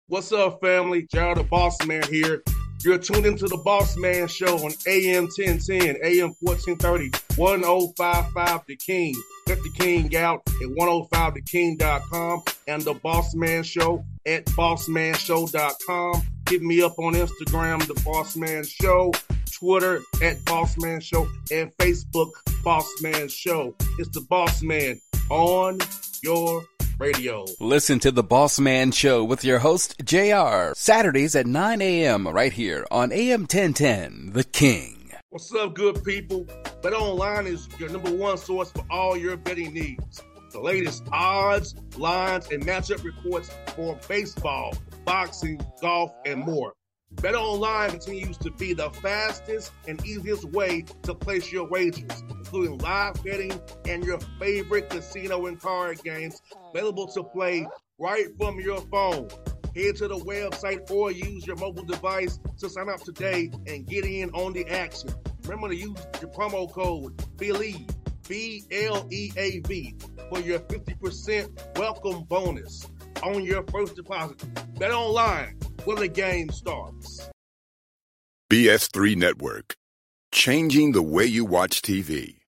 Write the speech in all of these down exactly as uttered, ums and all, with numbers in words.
What's up, family? Gerald the Boss Man here. You're tuned into the Boss Man Show on A M ten ten, A M fourteen thirty, ten fifty-five The King. Let the King out at ten fifty the king dot com and the Boss Man Show at boss man show dot com. Hit me up on Instagram, The Boss Man Show, Twitter at Boss Man Show, and Facebook, Boss Man Show. It's the Boss Man on your radio. Listen to the Boss Man Show with your host, J R, Saturdays at nine a.m. right here on A M ten ten, The King. What's up, good people? BetOnline is your number one source for all your betting needs. The latest odds, lines, and matchup reports for baseball, boxing, golf, and more. BetOnline continues to be the fastest and easiest way to place your wagers, including live betting and your favorite casino and card games available to play right from your phone. Head to the website or use your mobile device to sign up today and get in on the action. Remember to use your promo code BELIEVE, B L E A V, for your fifty percent welcome bonus on your first deposit. BetOnline, where the game starts. B S three Network, changing the way you watch T V.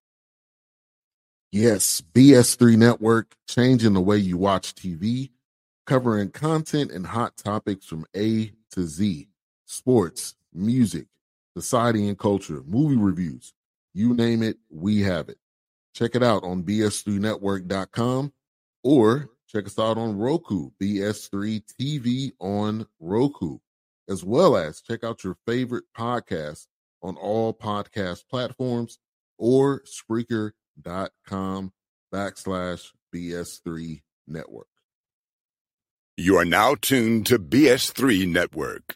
Yes, B S three Network, changing the way you watch T V, covering content and hot topics from A to Z, sports, music, society and culture, movie reviews, you name it, we have it. Check it out on b s three network dot com or check us out on Roku, B S three T V on Roku, as well as check out your favorite podcast on all podcast platforms or Spreaker.com backslash BS3 Network. You are now tuned to B S three Network.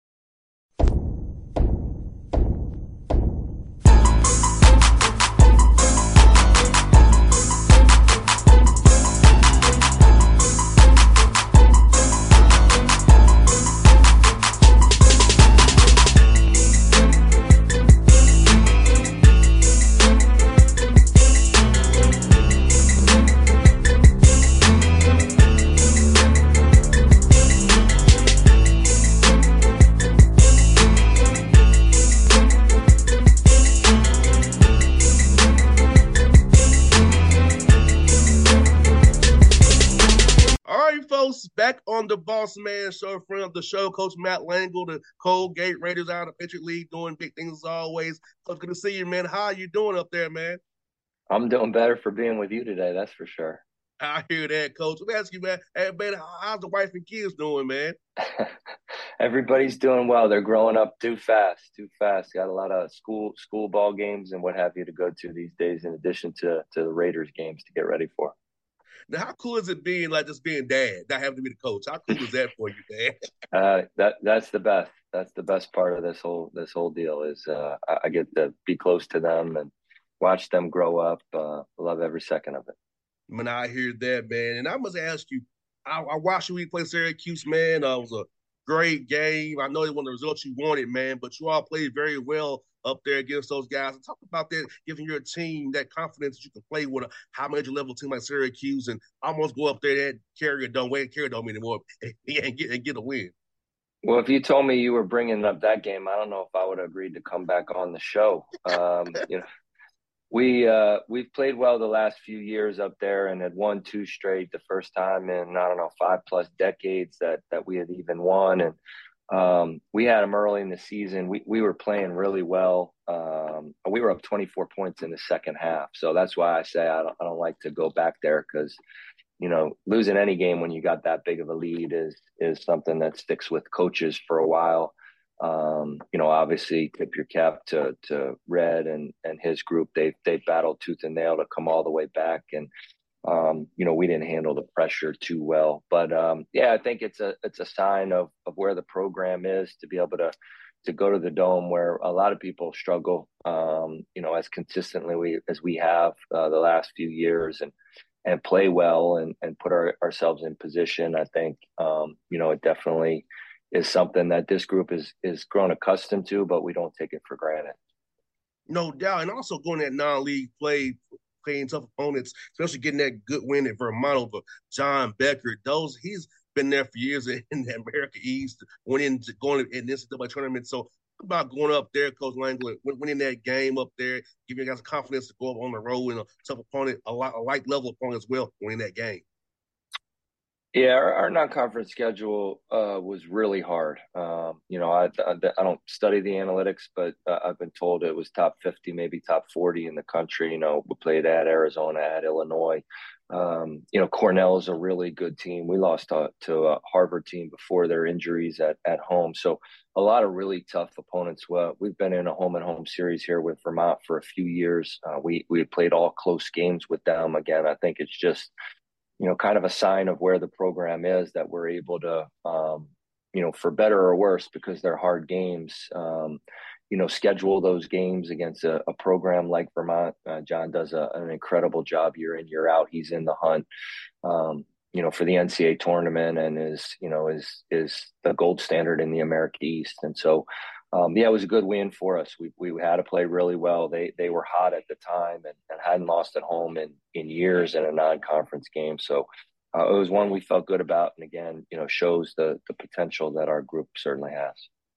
Back on the Boss Man Show, friend of the show, Coach Matt Langle, the Colgate Raiders out of the Patriot League, doing big things as always. Coach, good to see you, man. How are you doing up there, man? I'm doing better for being with you today, that's for sure. I hear that, Coach. Let me ask you, man, hey, man, how's the wife and kids doing, man? Everybody's doing well. They're growing up too fast, too fast. Got a lot of school school ball games and what have you to go to these days, in addition to, to the Raiders games to get ready for. Now, how cool is it being like just being dad, not having to be the coach? How cool is that for you, Dad? Uh, that that's the best. That's the best part of this whole this whole deal is uh, I, I get to be close to them and watch them grow up. Uh, love every second of it. Man, I hear that, man. And I must ask you, I, I watched you play Syracuse, man. Uh, it was a great game. I know it wasn't the result you wanted, man, but you all played very well up there against those guys. And talk about that, giving your team that confidence that you can play with a high major level team like Syracuse and almost go up there and carry it, don't wait, carry it don't anymore, and, and get and get a win. Well, if you told me you were bringing up that game, I don't know if I would have agreed to come back on the show. Um, you know, we uh, we've played well the last few years up there and had won two straight. The first time in I don't know five plus decades that that we had even won, and um, we had them early in the season. We we were playing really well. Um, we were up twenty-four points in the second half, so that's why I say I don't I don't like to go back there because, you know, losing any game when you got that big of a lead is is something that sticks with coaches for a while. Um, you know, obviously tip your cap to to Red and and his group. They they battled tooth and nail to come all the way back, and um, you know, we didn't handle the pressure too well. But um, yeah, I think it's a it's a sign of of where the program is to be able to to go to the Dome where a lot of people struggle, um, you know, as consistently we, as we have uh, the last few years, and and play well and, and put our, ourselves in position. I think, um, you know, it definitely is something that this group is is grown accustomed to, but we don't take it for granted. No doubt. And also going that non-league play, playing tough opponents, especially getting that good win at Vermont over John Becker. Those he's been there for years in, in the America East, went into going in this tournament. So about going up there, Coach Langley, winning that game up there, giving you guys confidence to go up on the road and a tough opponent, a, lot, a light level opponent as well, winning that game. Yeah, our, our non-conference schedule uh, was really hard. Um, you know, I, I, I don't study the analytics, but uh, I've been told it was top fifty, maybe top forty in the country. You know, we played at Arizona, at Illinois. Um, you know, Cornell is a really good team. We lost to, to a Harvard team before their injuries at, at home. So a lot of really tough opponents. Well, we've been in a home and home series here with Vermont for a few years. Uh, we, we played all close games with them. Again, I think it's just, you know, kind of a sign of where the program is that we're able to, um, you know, for better or worse, because they're hard games, um, you know, schedule those games against a, a program like Vermont. Uh, John does a, an incredible job year in, year out. He's in the hunt, um, you know, for the N C A A tournament and is, you know, is, is the gold standard in the America East. And so, um, yeah, it was a good win for us. We we had to play really well. They they were hot at the time and, and hadn't lost at home in, in years in a non-conference game. So uh, it was one we felt good about. And again, you know, shows the the potential that our group certainly has.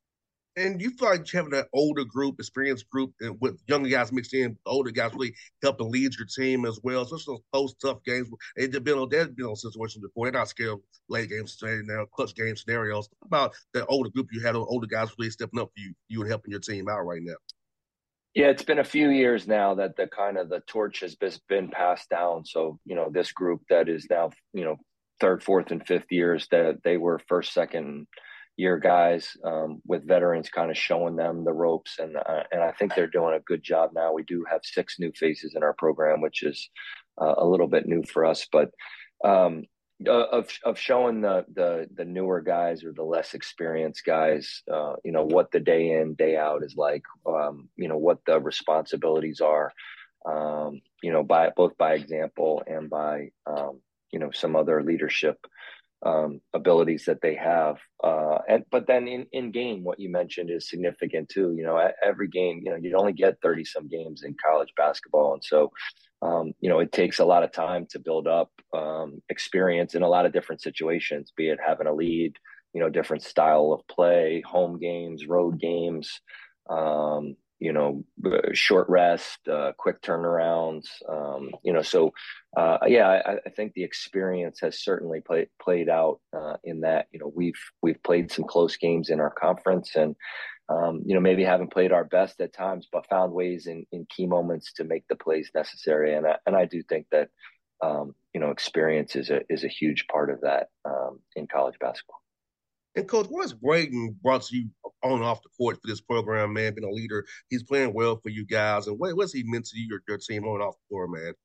And you feel like having that older group, experienced group, and with younger guys mixed in, older guys really helping lead your team as well. So it's those close, tough games. They've been on, they've been on situations before. They're not scared of late games, now clutch game scenarios. About that older group you had, those older guys really stepping up for you, you and helping your team out right now. Yeah, it's been a few years now that the kind of the torch has been passed down. So, you know, this group that is now, you know, third, fourth, and fifth years, that they were first, second year guys um, with veterans kind of showing them the ropes. And, uh, and I think they're doing a good job now. We do have six new faces in our program, which is uh, a little bit new for us, but um, of, of showing the, the, the newer guys or the less experienced guys, uh, you know, what the day in, day out is like, um, you know, what the responsibilities are, um, you know, by both by example and by, um, you know, some other leadership um, abilities that they have. Uh, and, but then in, in game, what you mentioned is significant too. You know, at every game, you know, you only get thirty some games in college basketball. And so, um, you know, it takes a lot of time to build up um, experience in a lot of different situations, be it having a lead, you know, different style of play, home games, road games, um, you know, short rest, uh, quick turnarounds, um, you know, so, uh, yeah, I, I think the experience has certainly played, played out, uh, in that, you know, we've, we've played some close games in our conference and, um, you know, maybe haven't played our best at times, but found ways in, in key moments to make the plays necessary. And I, and I do think that, um, you know, experience is a, is a huge part of that, um, in college basketball. And Coach, what has Braden brought to you on and off the court for this program, man? Being a leader, he's playing well for you guys. And what what's he meant to you, your, your team on and off the court, man?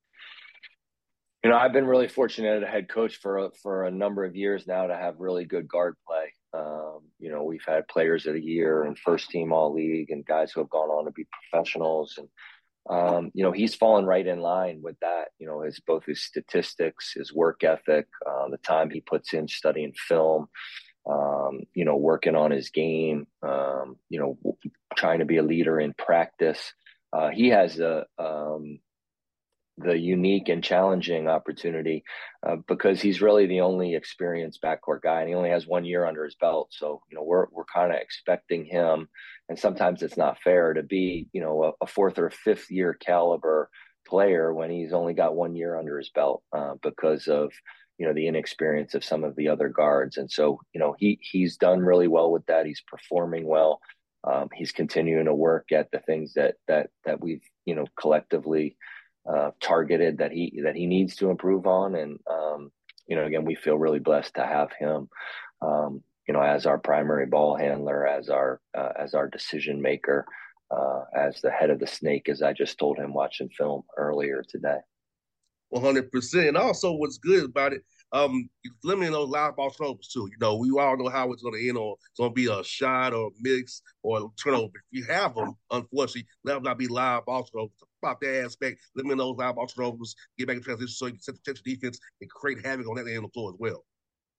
You know, I've been really fortunate as a head coach for a, for a number of years now to have really good guard play. Um, you know, we've had players of the year and first team all league and guys who have gone on to be professionals. And, um, you know, he's fallen right in line with that, you know, his, both his statistics, his work ethic, uh, the time he puts in studying film, um, you know, working on his game, um, you know, trying to be a leader in practice. Uh, he has a, um, the unique and challenging opportunity uh, because he's really the only experienced backcourt guy and he only has one year under his belt. So, you know, we're, we're kind of expecting him, and sometimes it's not fair to be, you know, a, a fourth or fifth year caliber player when he's only got one year under his belt uh, because of, you know, the inexperience of some of the other guards. And so, you know, he, he's done really well with that. He's performing well. Um, he's continuing to work at the things that, that, that we've, you know, collectively uh, targeted that he, that he needs to improve on. And, um, you know, again, we feel really blessed to have him, um, you know, as our primary ball handler, as our, uh, as our decision maker, uh, as the head of the snake, as I just told him watching film earlier today. one hundred percent. And also what's good about it, um, limiting those live ball turnovers too. You know, we all know how it's going to end on. It's going to be a shot or a mix or a turnover. If you have them, unfortunately, let them not be live ball turnovers. About that aspect, limiting those live ball turnovers, get back in transition so you can set the potential defense and create havoc on that end of the floor as well.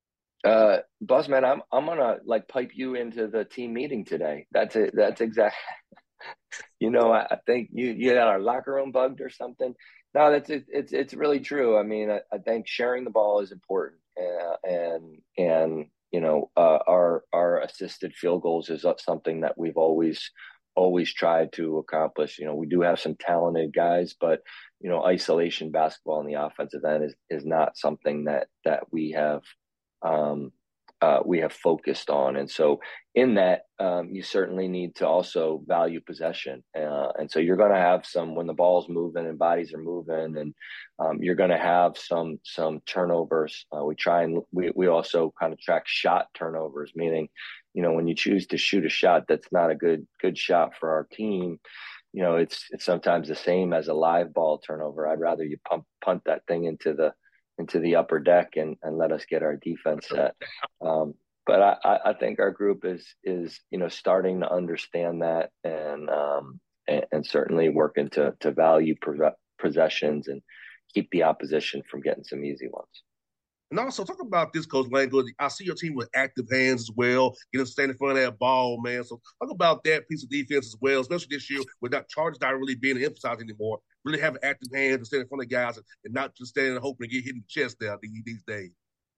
Uh, Buzzman, I'm I'm gonna like pipe you into the team meeting today. That's it. That's exactly. You know, I, I think you you got our locker room bugged or something. No, that's it, it's it's really true. I mean, I, I think sharing the ball is important, uh, and and you know, uh, our our assisted field goals is something that we've always always tried to accomplish. You know, we do have some talented guys, but you know, isolation basketball in the offensive end is is not something that that we have um, uh, we have focused on. And so in that, um, you certainly need to also value possession. Uh, and so you're going to have some, when the ball's moving and bodies are moving, and um, you're going to have some, some turnovers. Uh, we try and we, we also kind of track shot turnovers, meaning, you know, when you choose to shoot a shot, that's not a good, good shot for our team. You know, it's, it's sometimes the same as a live ball turnover. I'd rather you pump, punt that thing into the, into the upper deck and, and let us get our defense set. Um, but I, I think our group is, is, you know, starting to understand that and, um, and, and certainly working to, to value possessions and keep the opposition from getting some easy ones. And also talk about this, Coach Langford. I see your team with active hands as well, getting to stand in front of that ball, man. So talk about that piece of defense as well, especially this year with that charges not really being emphasized anymore. Really having active hands and stand in front of guys and, and not just standing and hoping to get hit in the chest there these days.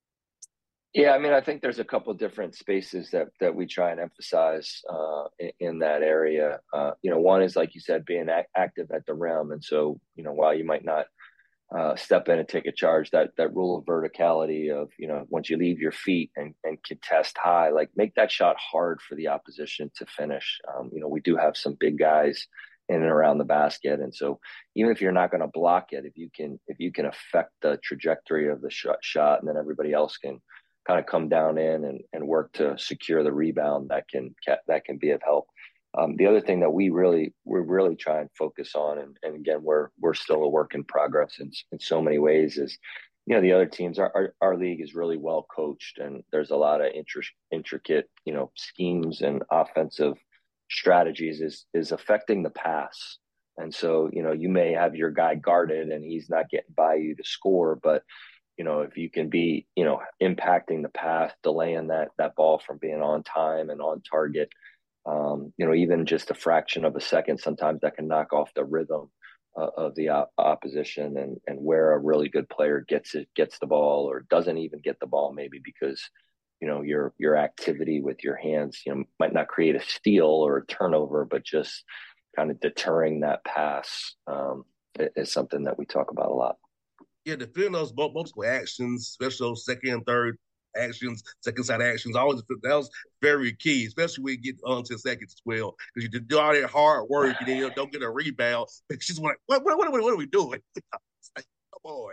Yeah, I mean, I think there's a couple different spaces that that we try and emphasize uh, in, in that area. Uh, you know, one is, like you said, being ac- active at the rim. And so, you know, while you might not Uh, step in and take a charge, that that rule of verticality of, you know, once you leave your feet and, and contest high, like make that shot hard for the opposition to finish. Um, you know, we do have some big guys in and around the basket. And so even if you're not going to block it, if you can, if you can affect the trajectory of the shot, shot and then everybody else can kind of come down in and, and work to secure the rebound, that can, that can be of help. Um, the other thing that we really we really try and focus on, and, and again, we're we're still a work in progress in, in so many ways, is, you know, the other teams, our, our, our league is really well coached, and there's a lot of intri- intricate, you know, schemes and offensive strategies is is affecting the pass. And so, you know, you may have your guy guarded and he's not getting by you to score, but, you know, if you can be, you know, impacting the pass, delaying that that ball from being on time and on target, Um, you know, even just a fraction of a second, sometimes that can knock off the rhythm uh, of the op- opposition, and, and where a really good player gets it, gets the ball, or doesn't even get the ball, maybe because, you know, your, your activity with your hands, you know, might not create a steal or a turnover, but just kind of deterring that pass um, is something that we talk about a lot. Yeah, defending those multiple actions, especially those second and third actions, second side actions, always that was very key, especially when you get onto seconds as well, because you do all that hard work and then you don't get a rebound. She's like, what, what, what, what are we doing? Like, come on.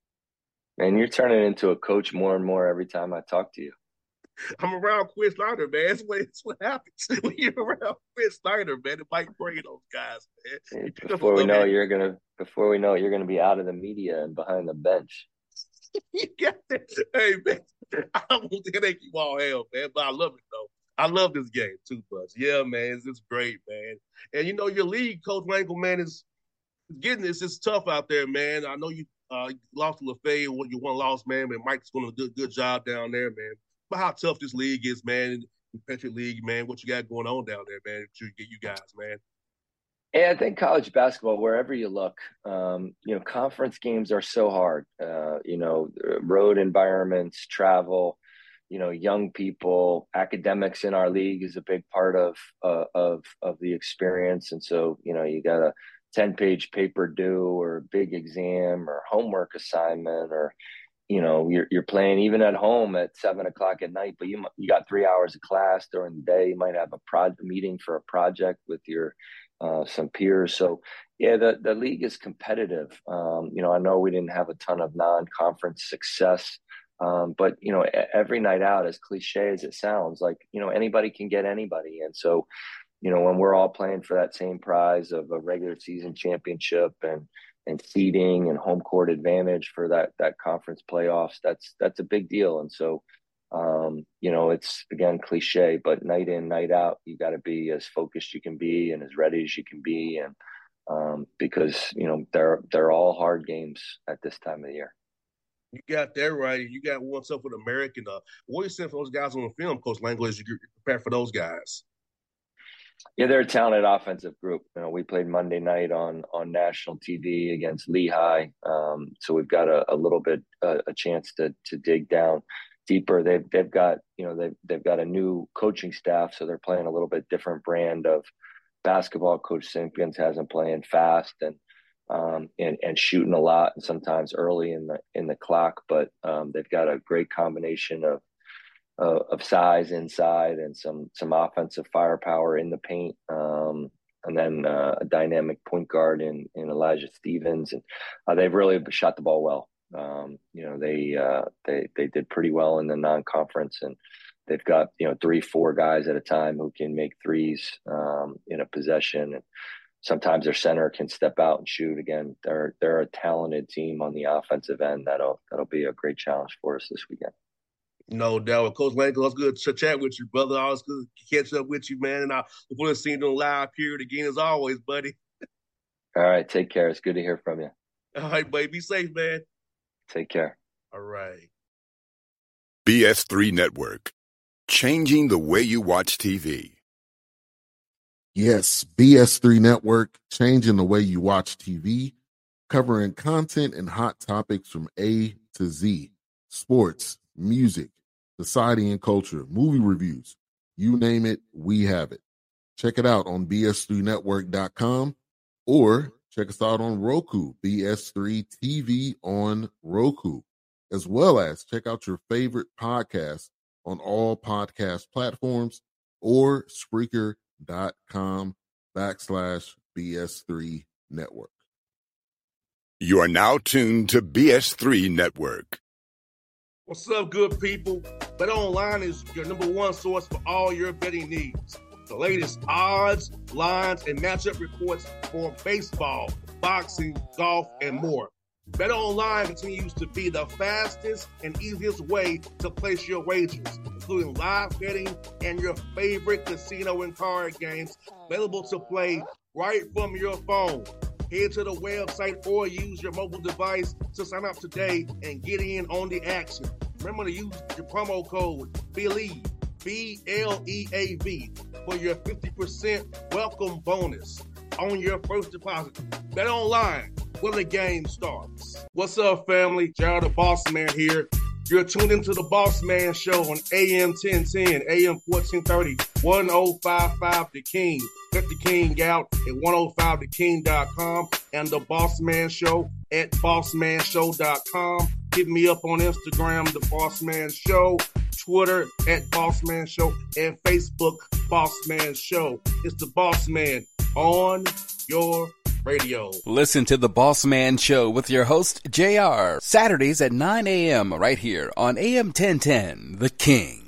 And you're turning into a coach more and more every time I talk to you. I'm around Quinn Snyder, man. That's what, that's what happens when you're around Quinn Snyder, man. It might bring those guys, man. Before we know it, you're gonna. Before we know it, you're gonna be out of the media and behind the bench. You got that. Hey, man, I don't want to headache you all hell, man, but I love it, though. I love this game too much. Yeah, man, it's, it's great, man. And, you know, your league, Coach Langel, man, is getting this. It's tough out there, man. I know you uh, lost to LaFay, and you one loss, man, but Mike's doing a good, good job down there, man. But how tough this league is, man, in the Patriot League, man, what you got going on down there, man, to get you guys, man. Yeah, I think college basketball, wherever you look, um, you know, conference games are so hard. Uh, you know, road environments, travel, you know, young people, academics in our league is a big part of uh, of of the experience. And so, you know, you got a ten page paper due, or a big exam, or homework assignment, or, you know, you're you're playing even at home at seven o'clock at night, but you you got three hours of class during the day. You might have a pro meeting for a project with your Uh, some peers. So yeah, the, the league is competitive. Um, you know, I know we didn't have a ton of non-conference success, um, but, you know, every night out, as cliche as it sounds, like, you know, anybody can get anybody. And so, you know, when we're all playing for that same prize of a regular season championship and, and seeding and home court advantage for that, that conference playoffs, that's, that's a big deal. And so, Um, you know, it's, again, cliche, but night in, night out, you got to be as focused you can be and as ready as you can be. And um, because, you know, they're, they're all hard games at this time of the year. You got that right. You got one stuff with American. Uh, what are you saying for those guys on the film, Coach Langel, as you prepare for those guys? Yeah, they're a talented offensive group. You know, we played Monday night on on national T V against Lehigh, um, so we've got a, a little bit uh, a chance to to dig down deeper. They've they've got you know they've they've got a new coaching staff, so they're playing a little bit different brand of basketball. Coach Simpkins has them playing fast and um, and and shooting a lot, and sometimes early in the in the clock. But um, they've got a great combination of Uh, of size inside and some some offensive firepower in the paint, um, and then uh, a dynamic point guard in in Elijah Stevens, and uh, they've really shot the ball well. Um, you know, they uh, they they did pretty well in the non-conference, and they've got you know three, four guys at a time who can make threes um, in a possession, and sometimes their center can step out and shoot. Again, they're they're a talented team on the offensive end. That'll that'll be a great challenge for us this weekend. No doubt. Coach Lane, it's good to chat with you, brother. Always good to catch up with you, man. And I look forward to seeing you on live period again, as always, buddy. All right. Take care. It's good to hear from you. All right, buddy. Be safe, man. Take care. All right. B S three Network, changing the way you watch T V. Yes, B S three Network, changing the way you watch T V, covering content and hot topics from A to Z, sports, music, society and culture, movie reviews, you name it, we have it. Check it out on B S three network dot com or check us out on Roku, B S three T V on Roku, as well as check out your favorite podcast on all podcast platforms or Spreaker.com backslash BS3 Network. You are now tuned to B S three Network. What's up, good people? BetOnline is your number one source for all your betting needs. The latest odds, lines, and matchup reports for baseball, boxing, golf, and more. BetOnline continues to be the fastest and easiest way to place your wagers, including live betting and your favorite casino and card games available to play right from your phone. Head to the website or use your mobile device to sign up today and get in on the action. Remember to use your promo code BELIEVE, B L E A V, for your fifty percent welcome bonus on your first deposit. Bet online where the game starts. What's up, family? Jared the Boss Man here. You're tuned into the Boss Man Show on A M ten ten, A M fourteen thirty, ten fifty-five The King. Let the King out at ten fifty the king dot com and the Boss Man Show at boss man show dot com. Hit me up on Instagram, The Boss Man Show, Twitter at Boss Man Show, and Facebook, Boss Man Show. It's the Boss Man on your radio. Listen to The Boss Man Show with your host, J R, Saturdays at nine a.m. right here on A M ten ten, The King.